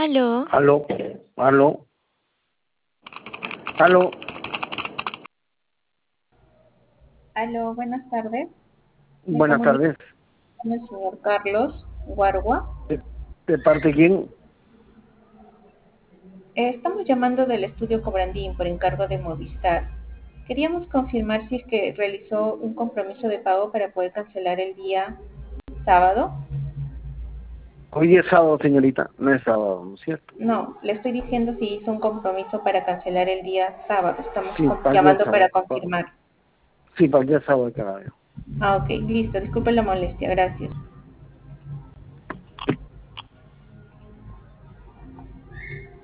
Aló, Aló, aló, aló, Aló, buenas tardes. Me buenas comunico tardes. con el señor Carlos Guarua. ¿De, de parte de quién? Estamos llamando del estudio Cobrandín por encargo de Movistar. Queríamos confirmar si es que realizó un compromiso de pago para poder cancelar el día sábado. Hoy es sábado, señorita. No es sábado, ¿no es cierto? No, le estoy diciendo si hizo un compromiso para cancelar el día sábado. Estamos Sí, para el día llamando para sábado. confirmar. Sí, para el día sábado de cada día. Ah, ok, listo. Disculpe la molestia. Gracias.